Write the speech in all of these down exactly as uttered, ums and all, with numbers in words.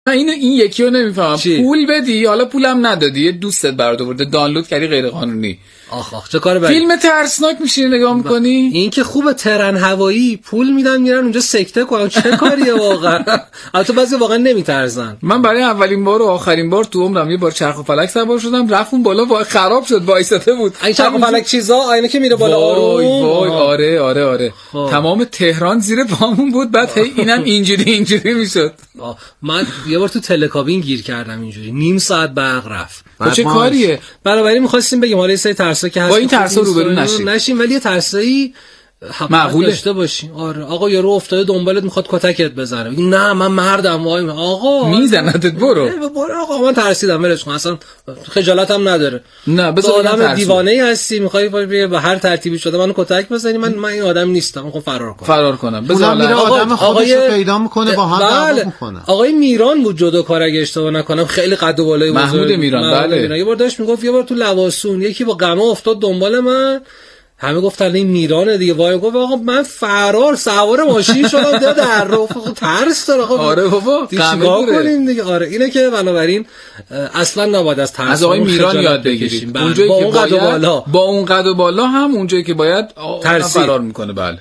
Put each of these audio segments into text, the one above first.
من اینو این یکی رو نمیفهمم. پول بدی حالا پولم ندادی، یه دوستت برات آورده دانلود کردی غیر قانونی، آخ آخ چه کار بدی. فیلم ترسناک میشینی نگاه میکنی. این که خوبه ترن هوایی پول میدن میرن اونجا سکته کنن، چه کاریه واقعا. البته بعضی واقعا نمیترسن. من برای اولین بار و آخرین بار تو عمرم یه بار چرخ و فلک سوار شدم، رفتم بالا و خراب شد، وایساده بود این چرخ و فلک چیزا آینه که میره بالا آروم. وای وای آره آره آره خواه. تمام تهران زیر پامون بود، بعد هی اینم اینجوری اینجوری میشد. من یه بار تو تلکابین گیر کردم اینجوری، نیم ساعت برق رفت. چه کاریه؟ بنابراین می‌خواستیم بگیم حالا یه سری ترسا که هست با این ترسا روبرو نشیم نشیم ولی یه ترسایی معقوله داشته باشیم. آره آقا یارو افتاده دنبالت میخواد کتکت بزنه، میگی نه من مردم، وای آقا میزنتت برو برو آقا من ترسیدم ولش کن، اصلا خجالتم نداره. نه بذار آدم دیوانه‌ای هستی میخوای به هر ترتیبی شده منو کتک بزنی، من من این آدم نیستم، میخوام فرار کنم فرار کنم بذار آدم خودش رو پیدا میکنه با هم دعوا میکنه. آقای میران بود جودو کار اگه اشتباه نکنم، خیلی قد و بالای بزرگ محمود میران. بله یه بار داشت میگفت یه بار تو لواسون یکی با قمه افتاد دنبال من، همه گفتن این میرانه دیگه، وای گفت آقا من فرار سوار ماشین شدم ده در رو ترس داره. آقا آره بابا چیکار کنیم دیگه. آره اینه که بنابراین اصلا نباید از ترس از آقای میران یاد بگیریم، اونجایی که اون قد و بالا با اون قد و بالا هم اونجایی که باید فرار میکنه. بله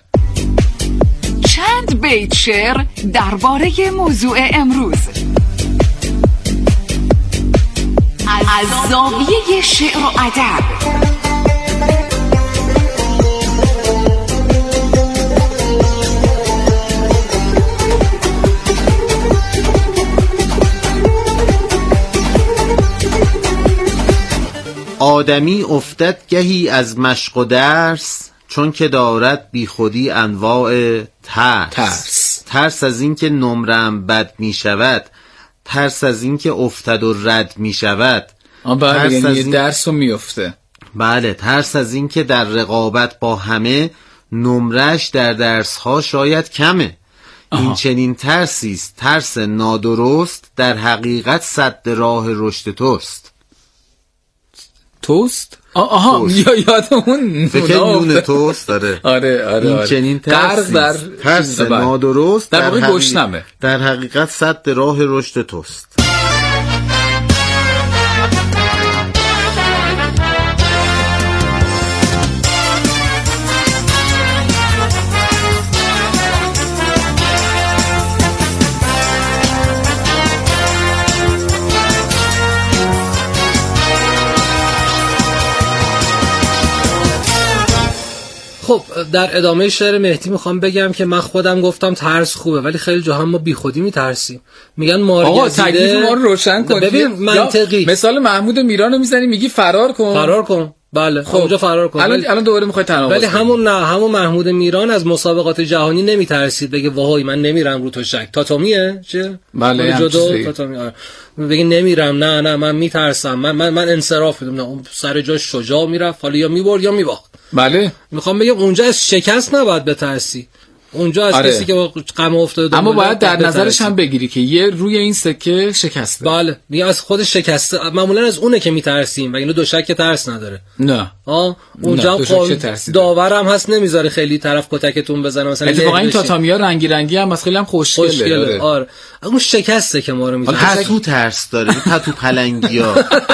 چند بیت شعر درباره موضوع امروز از زاویه شعر و ادب. آدمی افتد گهی از مشق و درس، چون که دارد بی خودی انواع ترس. ترس ترس از این که نمرم بد می شود، ترس از این که افتد و رد می شود. بله یعنی این... درس رو می افته. بله ترس از این که در رقابت با همه نمرش در درس ها شاید کمه. آها. این چنین ترسیست ترس نادرست، در حقیقت سد راه رشد توست. توست؟ آها یا یادمون فکر نون توست داره. آره آره این چنین ترس در ترس نادرست در واقع گشنمه، در حقیقت سد راه رشد توست. خب در ادامه شعر مهدی میخوام بگم که من خودم گفتم ترس خوبه، ولی خیلی جاها ما بی خودی میترسیم. میگن مارگزیده آقا تکلیف ما رو روشن کن. ببین منطقی مثال محمود میرانو میزنی میگی فرار کن فرار کن. بله خب اونجا فرار کن. الان الان دوباره میخوای تناقض. ولی همون نه همون محمود میران از مسابقات جهانی نمیترسید بگه وای من نمیرم رو تو شک. تاتامیه چه؟ بله جدو تاتامی. آره بگه نمیرم، نه نه من میترسم، من من من انصراف میدم. نه اون سر جاش شجاع میرفت، حالا یا میبرد یا میباخت. بله میخوام بگم اونجا از شکست نباید بترسی، اونجا از آره. کسی که با غم افتاده، اما باید در نظرش هم بگیری که یه روی این سکه شکسته. بله میگه از خود شکسته، معمولا از اونه که میترسیم و اینو دو شک ترس نداره. نه ها اونجا قول داورم هست نمیذاره خیلی طرف کتکتون بزنه مثلا. اتفاقا این تاتامیا رنگی رنگی هم از خیلی هم خوشگله. آره اون شکسته که ما رو میذاره. پتو ترس داره، پتو پلنگیا.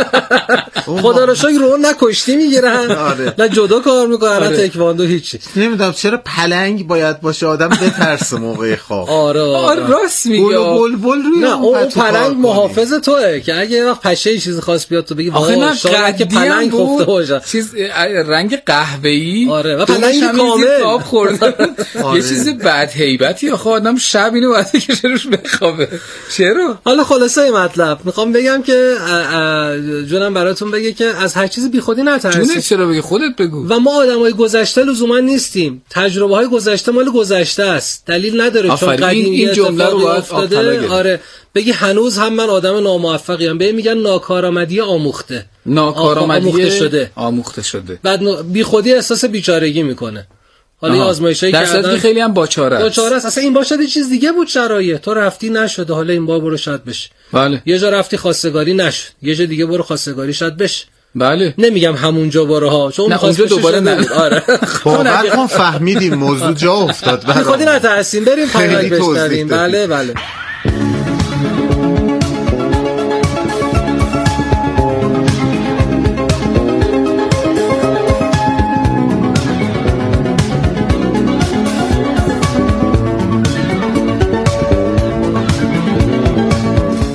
خدا رو شکر رو نکشتی میگیرن. آره. نه جدا کار میکنن نه تکواندو هیچی. نمیدونم چرا پلنگ باید باشه آدم بترسه موقع خواب. آره آره راست میگی. بلبل روی نه اون پلنگ محافظ توئه که اگه یه وقت پشه چیزی خواست بیاد تو بگی آخه شاید که پلنگ خفته باشه، چیز رنگ قهوه‌ای. آره و پلنگ کامل آب خورده. یه چیز بد هیبتی آخه آدم شب اینو باید که روش بخوابه. چرا؟ حالا خلاصه این مطلب میخوام بگم که جونم براتون بگه که از هر چیزی بیخودی نترسید. جونت چرا بگی؟ خودت بگو. و ما آدمای گذشته لزوما نیستیم، تجربه های گذشته مال گذشته است، دلیل نداره چون قدیمی این جمله رو باید افتاده. آره بگی هنوز هم من آدم ناموفقی ام، به میگن ناکارآمدی آموخته. ناکارآمدی شده آموخته شده. بعد بیخودی احساس بیچارگی میکنه. حالا آزمایشایی که در صورتی خیلی هم باچاره است. باچاره است. اصلا این باشد یه چیز دیگه بود شرایط. تو رفتی نشده، حالا این بار برو شاید بشه. بله. یه جا رفتی خواستگاری نشد، یه جا دیگه برو خواستگاری شاید بشه. بله. نمیگم همونجا برو ها، چون نه اونجا دوباره نه. آره. باور کن فهمیدیم موضوع جا افتاد. خودی نترسین بریم پایین بشنویم. بله بله.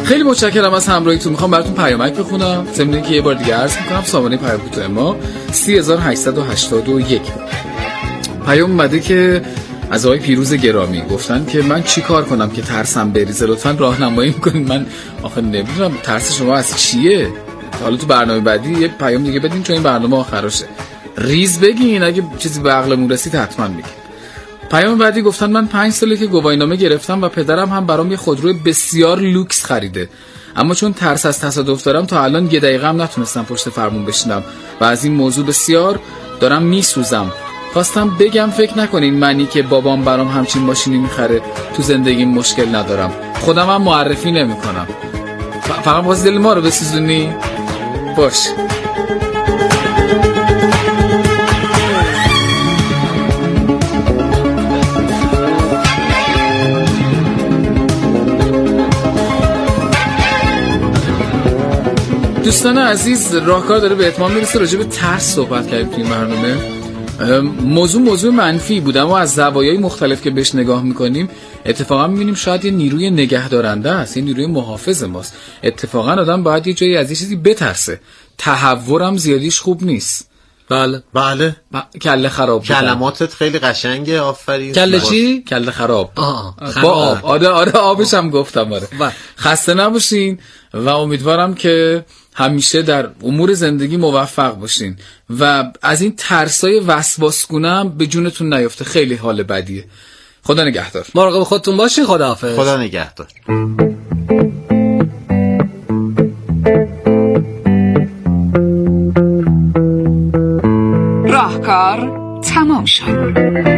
خیلی متشکرم از همراهیتون. میخوام براتون پیامک بخونم، ضمن که یه بار دیگه عرض میکنم سامانه پیام کوتاه ما سه هزار و هشتصد و هشتاد و یک. پیام اومده که از آقای پیروز گرامی، گفتن که من چی کار کنم که ترسم بریزه، لطفاً راهنمایی میکنین. من آخه نمیدونم ترس شما از چیه. حالا تو برنامه بعدی یه پیام دیگه بدین چون این برنامه آخرشه. ریز بگین، اگه چیزی به عقلمون رسید حتما بگین. پیام بعدی گفتن من پنج ساله که گواهینامه گرفتم و پدرم هم برام یه خودروی بسیار لوکس خریده، اما چون ترس از تصادف دارم تا الان یه دقیقه هم نتونستم پشت فرمون بشینم و از این موضوع بسیار دارم میسوزم. خواستم بگم فکر نکنین منی که بابام برام همچین ماشینی میخره تو زندگیم مشکل ندارم، خودم هم معرفی نمیکنم. ف- فقط واسه دل ما رو بسوزونی؟ باش. دوستان عزیز، راهکار داره به اتمام میرسه. راجع به ترس صحبت کردیم توی برنامه. موضوع موضوع منفی بود، اما از زوایای مختلف که بهش نگاه میکنیم اتفاقا میبینیم شاید یه نیروی نگهدارنده است، یه نیروی محافظ ماست. اتفاقا آدم باید یه جایی از یه چیزی بترسه. تهورم زیادیش خوب نیست. بله بله ب... کله خراب. کلماتت خیلی قشنگه، آفرین. کله چی؟ کله خراب. آه با آب. آره آره آبش هم گفتم. آره خسته نباشین و امیدوارم که همیشه در امور زندگی موفق باشین و از این ترسای وسواسگونه هم به جونتون نیفته. خیلی حال بدیه. خدا نگهدار. مراقب خودتون باشین. خداحافظ. خدا نگهدار. راهکار تمام شد.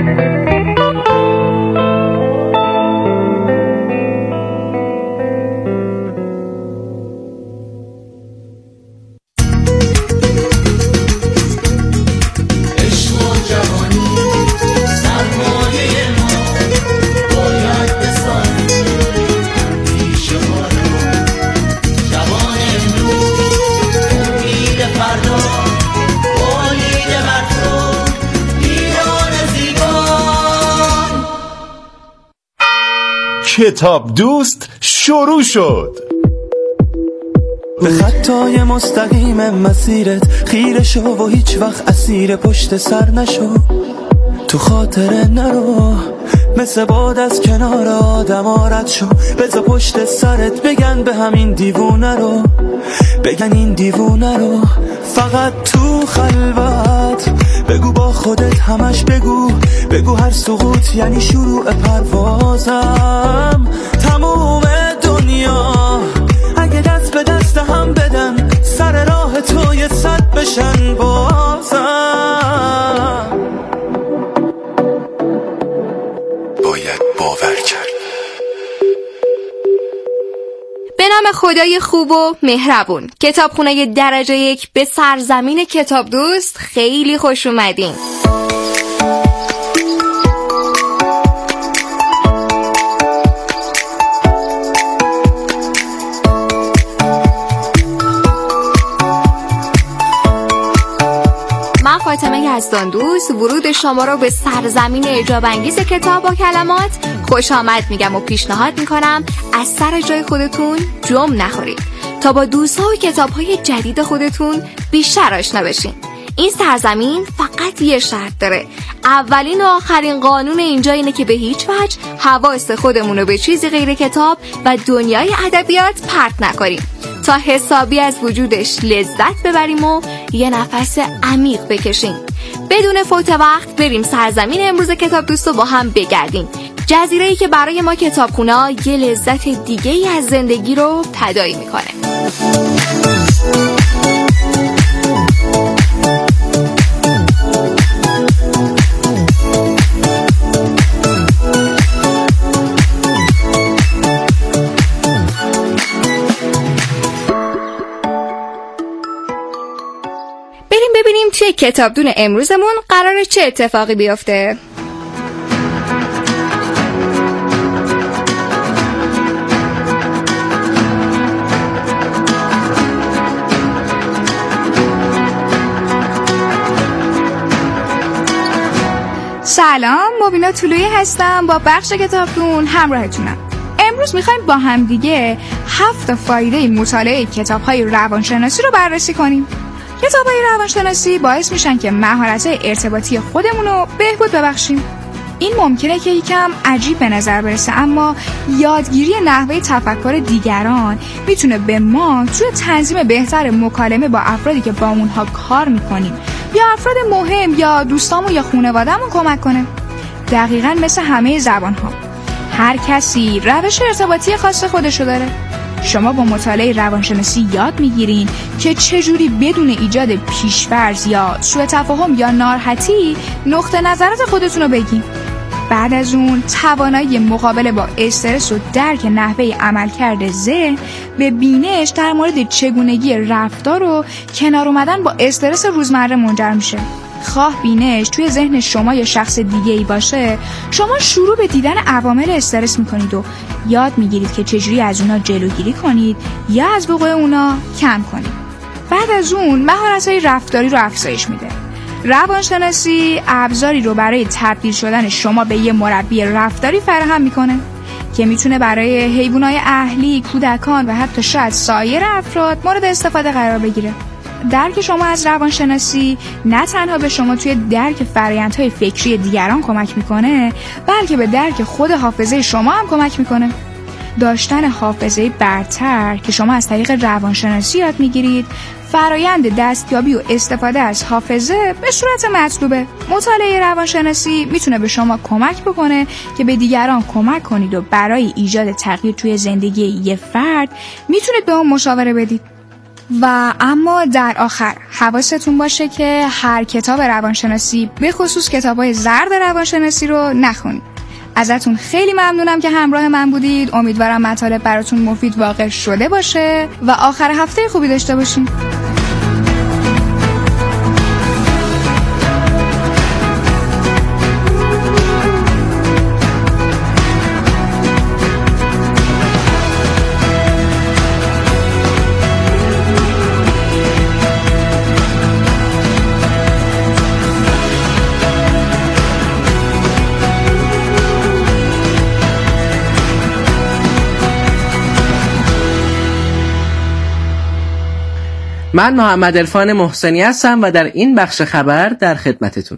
کتاب دوست شروع شد. به خطای مستقیم مسیرت خیره شو و هیچ وقت اسیر پشت سر نشو. تو خاطره نرو، مثل باد از کنار آدم رد شو. بذار پشت سرت بگن به همین دیوونه رو، بگن این دیوونه رو. فقط تو خلوت بگو با خودت، همش بگو بگو هر سقوط یعنی شروع پروازم. تموم دنیا اگه دست به دست هم بدن، سر راه تو یه صد بشن بازم. باید باور کرد. به نام خدای خوب و مهربون، کتابخونه درجه یک به سرزمین کتاب دوست خیلی خوش اومدین. من فاطمه یزدان دوست ورود شما رو به سرزمین اعجاب انگیز کتاب با کلمات خوش آمد میگم و پیشنهاد میکنم از سر جای خودتون جم نخورید تا با دوست‌ها و کتاب‌های جدید خودتون بیشتر آشنا بشین. این سرزمین فقط یه شرط داره. اولین و آخرین قانون اینجا اینه که به هیچ وجه حواس خودمون رو به چیزی غیر کتاب و دنیای ادبیات پرت نکنیم تا حسابی از وجودش لذت ببریم و یه نفس عمیق بکشیم. بدون فوت وقت بریم سرزمین امروز کتاب دوست رو با هم بگردیم. جزیره‌ای که برای ما کتابخونه‌ها یه لذت دیگه‌ای از زندگی رو تداعی میکنه. بریم ببینیم توی کتابدون امروزمون قراره چه اتفاقی بیفته. سلام، مبینا طلویی هستم، با بخش کتابتون همراهتونم. امروز میخوایم با هم دیگه هفت فایده مطالعه کتاب‌های روانشناسی رو بررسی کنیم. کتاب‌های روانشناسی باعث میشن که مهارت‌های ارتباطی خودمون رو بهبود ببخشیم. این ممکنه که یکم عجیب به نظر برسه، اما یادگیری نحوه تفکر دیگران میتونه به ما توی تنظیم بهتر مکالمه با افرادی که با اونها کار میکنیم یا افراد مهم یا دوستامون یا خانواده‌مون کمک کنه. دقیقاً مثل همه زبان‌ها، هر کسی روش ارتباطی خاص خودشو داره. شما با مطالعه روانشناسی یاد میگیرین که چجوری بدون ایجاد پیش‌فرض یا سوء تفاهم یا ناراحتی نقطه نظرات خودتون رو بگین. بعد از اون توانایی مقابله با استرس و درک نحوه عملکرد ذهن به بینش در مورد چگونگی رفتار و کنار اومدن با استرس روزمره منجر میشه. خواه بینش توی ذهن شما یا شخص دیگه‌ای باشه، شما شروع به دیدن عوامل استرس میکنید و یاد میگیرید که چجوری از اونا جلوگیری کنید یا از وقوع اونا کم کنید. بعد از اون مهارت‌های رفتاری رو افزایش میده. روانشناسی ابزاری رو برای تبدیل شدن شما به یه مربی رفتاری فراهم میکنه که میتونه برای حیوانات اهلی، کودکان و حتی شاید سایر افراد مورد استفاده قرار بگیره. درک شما از روانشناسی نه تنها به شما توی درک فرآیندهای فکری دیگران کمک میکنه، بلکه به درک خود حافظه شما هم کمک میکنه. داشتن حافظه برتر که شما از طریق روانشناسی یاد میگیرید، فرایند دستیابی و استفاده از حافظه به صورت مطلوبه. مطالعه روانشناسی میتونه به شما کمک بکنه که به دیگران کمک کنید و برای ایجاد تغییر توی زندگی یه فرد میتونید به اون مشاوره بدید. و اما در آخر حواستون باشه که هر کتاب روانشناسی، به خصوص کتاب‌های زرد روانشناسی رو نخونید. ازتون خیلی ممنونم که همراه من بودید. امیدوارم مطالب براتون مفید واقع شده باشه و آخر هفته خوبی داشته باشین. من محمد عرفان محسنی هستم و در این بخش خبر در خدمتتون.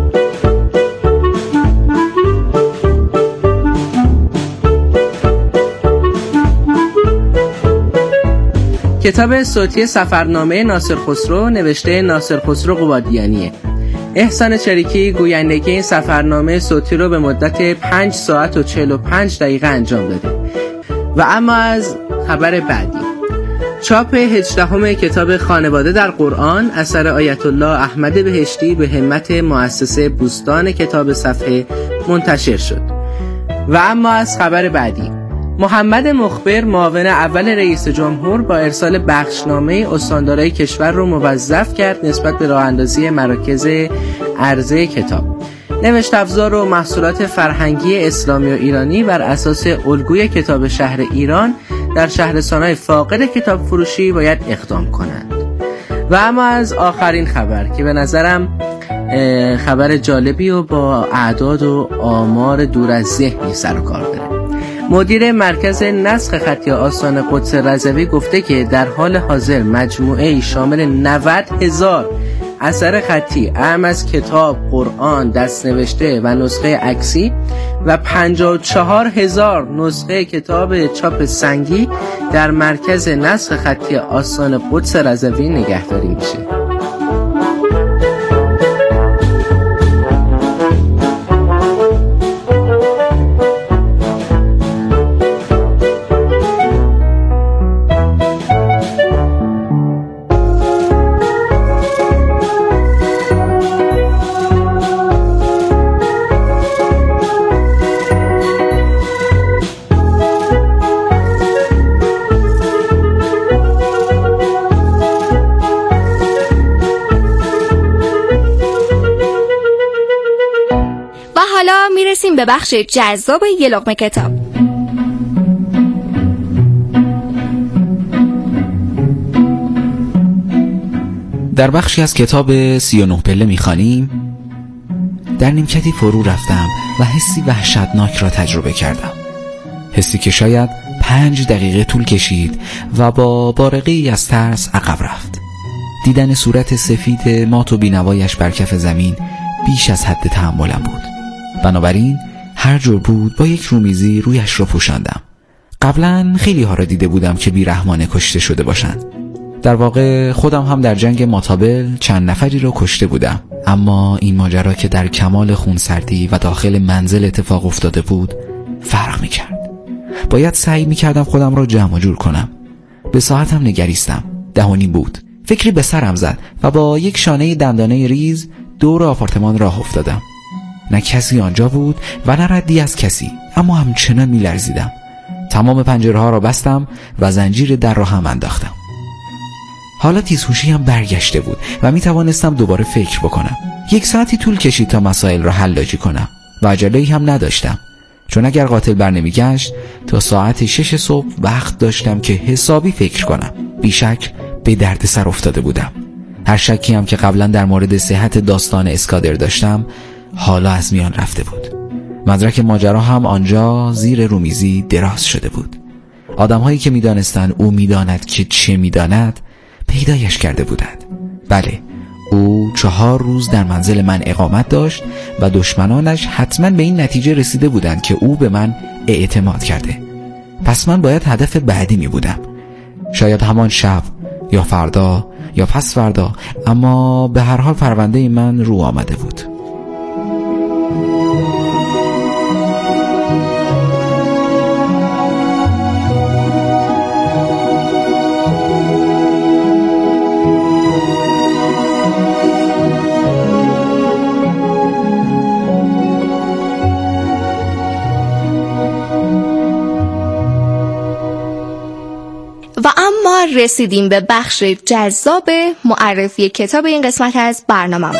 کتاب صوتی سفرنامه ناصر خسرو نوشته ناصر خسرو قبادیانیه. احسان چریکی گویندگی این سفرنامه صوتی رو به مدت پنج ساعت و چهل و پنج دقیقه انجام داده. و اما از خبر بعدی، چاپ هجدهم کتاب خانواده در قرآن اثر آیت الله احمد بهشتی به همت مؤسسه بوستان کتاب صفحه منتشر شد. و اما از خبر بعدی، محمد مخبر معاون اول رئیس جمهور با ارسال بخشنامه استاندارای کشور رو موظف کرد نسبت به راه اندازی مراکز عرضه کتاب، نوشت افزار و محصولات فرهنگی اسلامی و ایرانی بر اساس الگوی کتاب شهر ایران در شهرستان‌های فاقد کتاب فروشی باید اقدام کنند. و اما از آخرین خبر که به نظرم خبر جالبی و با اعداد و آمار دور از ذهنی سر و کار داره. مدیر مرکز نسخ خطی آستان قدس رضوی گفته که در حال حاضر مجموعه شامل نود هزار اثر خطی اعم از کتاب، قرآن، دستنوشته و نسخه عکسی و پنجاه و چهار هزار نسخه کتاب چاپ سنگی در مرکز نسخ خطی آستان قدس رضوی نگهداری میشه. به بخش جذاب یه لقمه کتاب. در بخشی از کتاب سی و نه پله می‌خوانیم: در نیمکتی فرو رفتم و حسی وحشتناک را تجربه کردم. حسی که شاید پنج دقیقه طول کشید و با بارقه‌ای از ترس عقب رفت. دیدن صورت سفید مات و بینوایش بر کف زمین بیش از حد تحملم بود. بنابراین هر جور بود با یک رومیزی رویش را پوشاندم. قبلا خیلی ها را دیده بودم که بیرحمانه کشته شده باشند. در واقع خودم هم در جنگ ماتابل چند نفری را کشته بودم، اما این ماجرا که در کمال خونسردی و داخل منزل اتفاق افتاده بود فرق میکرد. باید سعی میکردم خودم را جمع جور کنم. به ساعتم نگریستم. ده و نیم بود. فکری به سرم زد و با یک شانه دندانه ریز دور آپارتمان راه افتادم. نه کسی آنجا بود و نه ردی از کسی، اما همچنان میلرزیدم. تمام پنجره ها را بستم و زنجیر در را هم انداختم. حالا تیزهوشی هم برگشته بود و می توانستم دوباره فکر بکنم. یک ساعتی طول کشید تا مسائل را حلاجی کنم و عجله‌ای هم نداشتم، چون اگر قاتل بر نمیگشت تا ساعت شش صبح وقت داشتم که حسابی فکر کنم. بیشک به درد سر افتاده بودم. هر شکی هم که قبلا در مورد صحت داستان اسکادر داشتم حالا از میان رفته بود. مدرک ماجرا هم آنجا زیر رومیزی دراز شده بود. آدم‌هایی که می‌دانستند او می‌داند که چه می‌داند پیدایش کرده بودند. بله، او چهار روز در منزل من اقامت داشت و دشمنانش حتما به این نتیجه رسیده بودند که او به من اعتماد کرده. پس من باید هدف بعدی می بودم. شاید همان شب یا فردا یا پس فردا، اما به هر حال پرونده من رو آمده بود. و اما رسیدیم به بخش جذاب معرفی کتاب این قسمت از برنامه‌مون.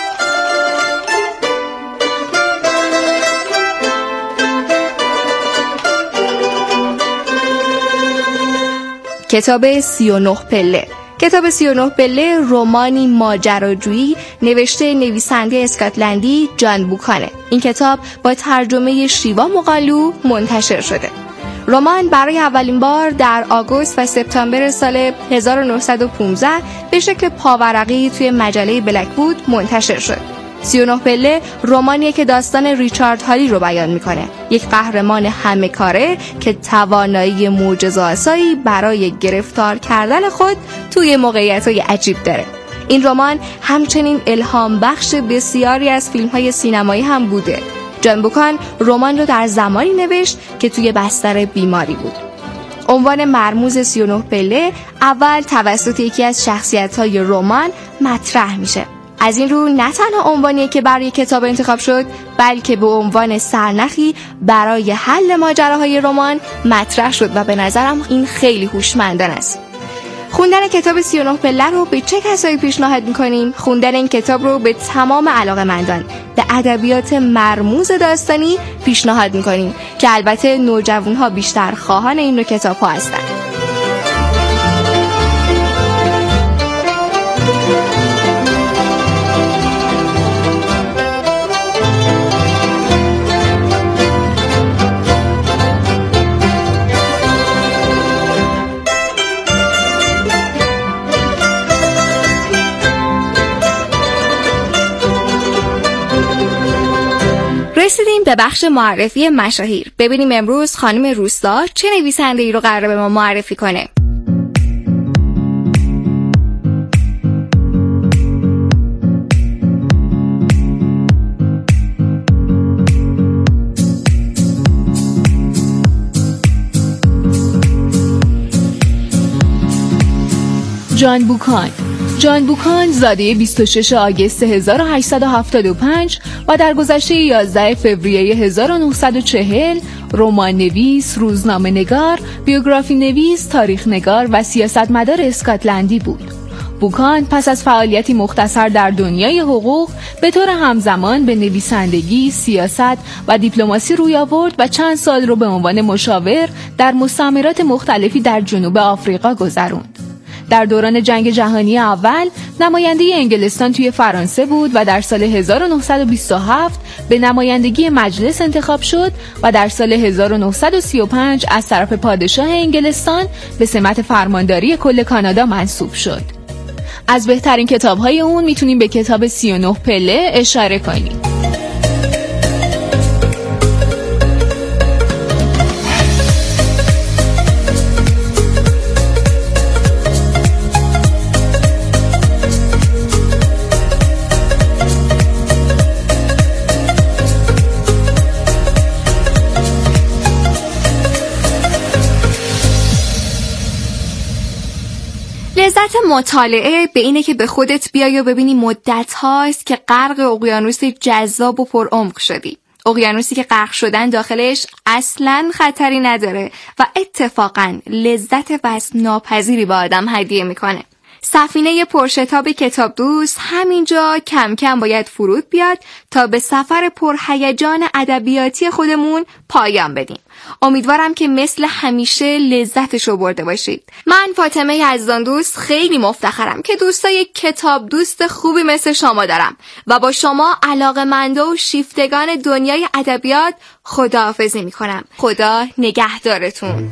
کتاب سی و نه پله. کتاب سی و نه پله رمانی ماجراجویی نوشته نویسنده اسکاتلندی جان بوکانه. این کتاب با ترجمه شیوا مقالو منتشر شده. رمان برای اولین بار در آگوست و سپتامبر سال هزار و نهصد و پانزده به شکل پاورقی توی مجله بلک‌وود منتشر شد. سی و نه پله رمانیه که داستان ریچارد هالی رو بیان میکنه، یک قهرمان همه کاره که توانایی معجزه‌آسایی برای گرفتار کردن خود توی موقعیت‌های عجیب داره. این رمان همچنین الهام بخش بسیاری از فیلم‌های سینمایی هم بوده. جان بوکان رمان رو در زمانی نوشت که توی بستر بیماری بود. عنوان مرموز سی و نه پله اول توسط یکی از شخصیت‌های رمان مطرح میشه. از این رو نه تنها عنوانیه که برای کتاب انتخاب شد، بلکه به عنوان سرنخی برای حل ماجراهای رمان مطرح شد و به نظرم این خیلی هوشمندانه است. خوندن کتاب سی و نه پله رو به چه کسایی پیشنهاد میکنیم؟ خوندن این کتاب رو به تمام علاقه‌مندان به ادبیات مرموز داستانی پیشنهاد میکنیم که البته نوجوان‌ها بیشتر خواهان این نوع کتاب‌ها هستند. رسیدیم به بخش معرفی مشاهیر. ببینیم امروز خانم روستا چه نویسنده‌ای رو قراره به ما معرفی کنه. جان بوکان. جان بوکان زاده بیست و شش آگوست هزار و هشتصد و هفتاد و پنج و در گذشته یازده فوریه هزار و نهصد و چهل رمان نویس، روزنامه نگار، بیوگرافی نویس، تاریخ نگار و سیاستمدار اسکاتلندی بود. بوکان پس از فعالیتی مختصر در دنیای حقوق به طور همزمان به نویسندگی، سیاست و دیپلماسی روی آورد و چند سال رو به عنوان مشاور در مستعمرات مختلفی در جنوب آفریقا گذروند. در دوران جنگ جهانی اول نماینده انگلستان توی فرانسه بود و در سال هزار و نهصد و بیست و هفت به نمایندگی مجلس انتخاب شد و در سال هزار و نهصد و سی و پنج از طرف پادشاه انگلستان به سمت فرمانداری کل کانادا منصوب شد. از بهترین کتاب‌های اون میتونیم به کتاب سی و نه پله اشاره کنیم. لذت مطالعه به اینه که به خودت بیای و ببینی مدت هاست که غرق اقیانوس جذاب و پرعمق شدی. اقیانوسی که غرق شدن داخلش اصلاً خطری نداره و اتفاقاً لذت وصف ناپذیری به آدم هدیه میکنه. سفینه پرشتاب کتاب دوست همینجا کم کم باید فرود بیاد تا به سفر پرهیجان ادبیاتی خودمون پایان بدیم. امیدوارم که مثل همیشه لذتشو برده باشید. من فاطمه یزدان دوست خیلی مفتخرم که دوستای کتاب دوست خوبی مثل شما دارم و با شما علاقه‌منده و شیفتگان دنیای ادبیات خداحافظی میکنم. خدا نگهدارتون.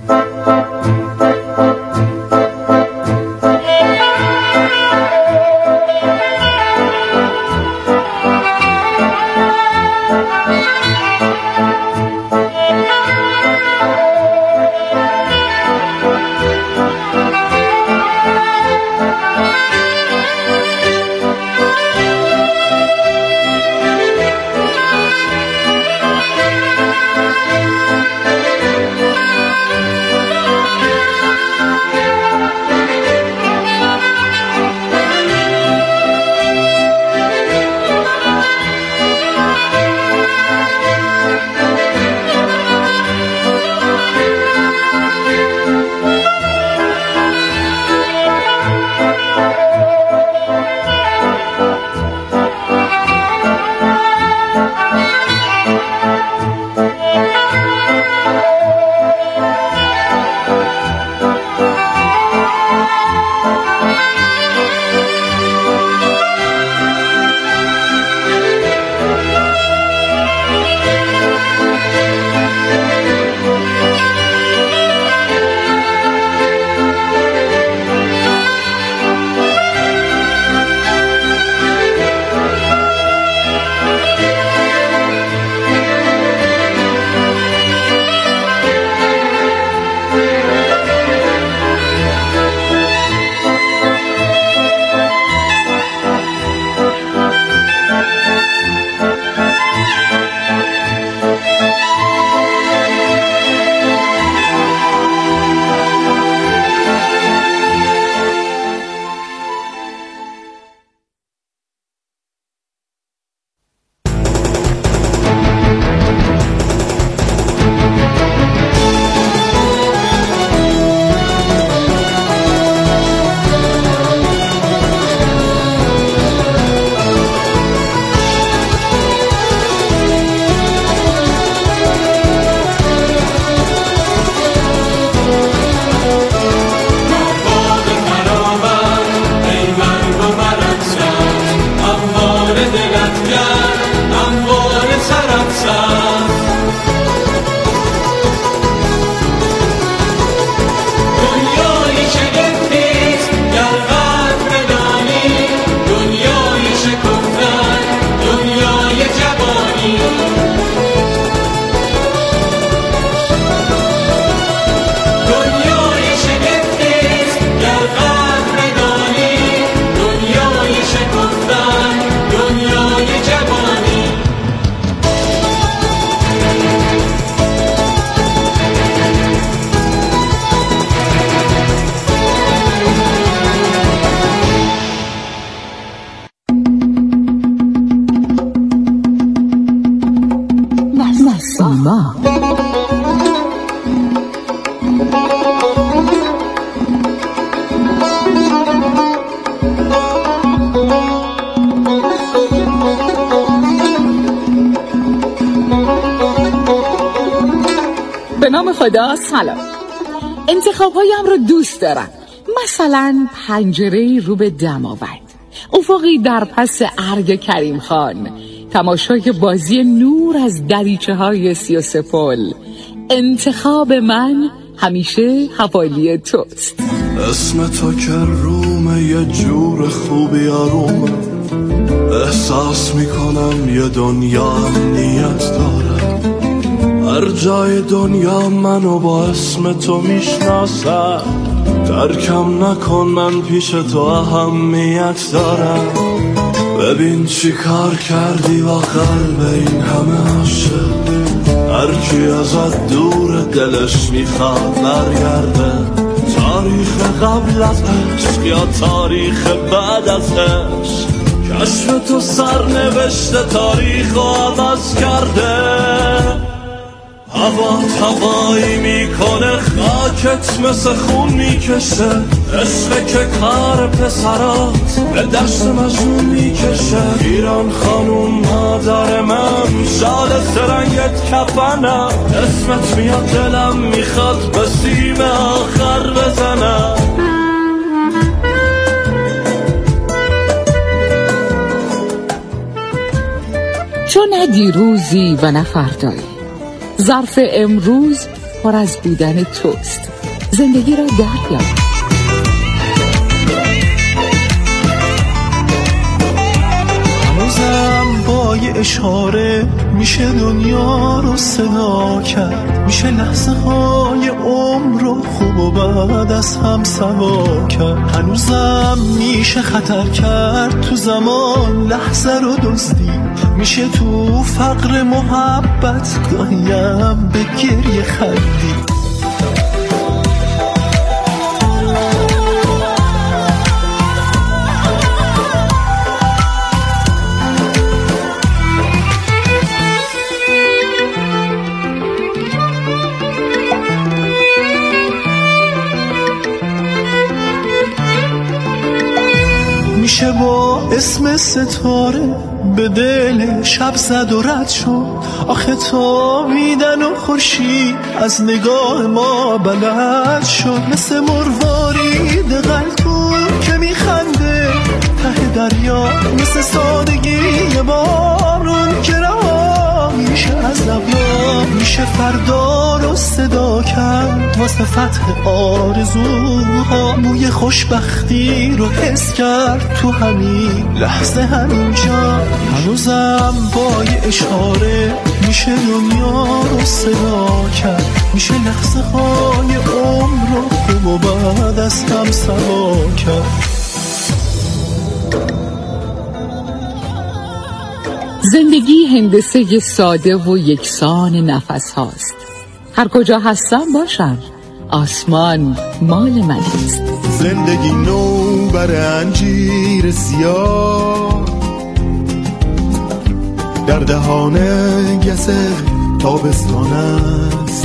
به نام خدا. سلام. انتخاب‌هایم رو دوست دارم. مثلا پنجره رو به دماوند، افقی در پس ارگ کریم خان، تماشای بازی نور از دریچه های سیاه‌سپل. انتخاب من همیشه حوالی توست. اسم تو که رومه یه جور خوبی آرومه، احساس میکنم یه دنیا امنیت داره، هر جای دنیا منو با اسم تو میشناسه، ترکم نکن من پیش تو اهمیت دارم. ببین چی کار کردی با قلب این همه عاشق، هر کی ازت دور دلش میخواد برگرده. تاریخ قبل از عشق یا تاریخ بعد از عشق، کشف تو سرنوشت تاریخ رو عوض کرده. هوا هوایی میکنه، خاکت مثل خون میکشه، عشق که کار پسرات به دست مجنون میکشه. ایران خانوم مادر من، شال سرنگت کفنم، اسمت میاد دلم میخواد به سیم آخر بزنم. چون نه دیروزی و نه فردایی، ظرف امروز پر از بودن توست. زندگی را دریاب. هنوزم با یه اشاره میشه دنیا رو صدا کرد، میشه لحظه های عمر رو خوب و بد از هم سوا کرد. هنوزم میشه خطر کرد تو زمان لحظه رو دزدی، میشه تو فقر محبت گاهیم به گریه خندی. میشه با اسم ستاره به دل شب زد و رد شد، آخه تابیدن و خورشید از نگاه ما بلد شد. مثل مروارید قلتون که میخنده ته دریا، مثل سادگی بارون که رها میشه از لبا. میشه فردا رو صدا کرد واسه فتح آرزوها، موی خوشبختی رو حس کرد تو همین لحظه همینجا. هنوزم با یه اشاره میشه دنیا رو صدا کرد، میشه لحظه های عمر رو خوب و بعد از هم سوا کرد. زندگی هندسه ساده و یکسان نفس هاست. هر کجا هستم باشم، آسمان مال من است. زندگی نو بر انجیر سیاه، در دهان گسه تابستان است.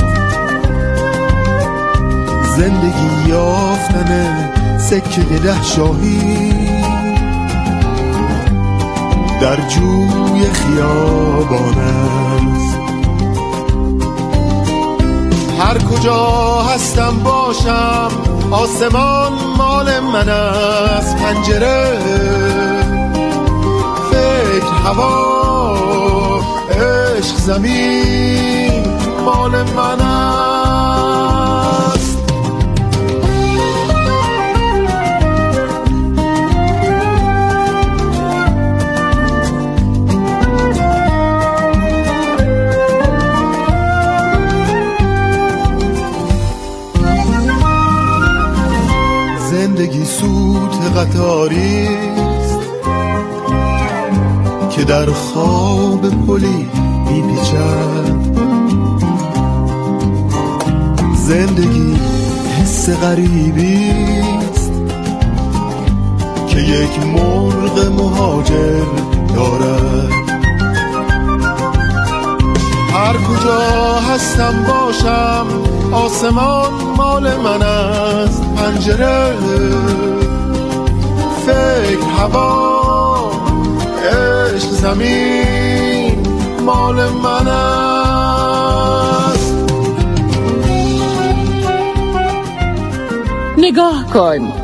زندگی یافتن سکه ده شاهی در جوی خیابان است. هر کجا هستم باشم، آسمان مال من است. پنجره، فکر، هوا، عشق، زمین مال من است. زندگی سوت قطاریست که در خواب پلی میپیچد. زندگی حس غریبیست که یک مرغ مهاجر دارد. هر کجا هستم باشم، آسمان مال من است. پنجره، فکر، هوا، عشق، زمین مال من است. نگاه کن،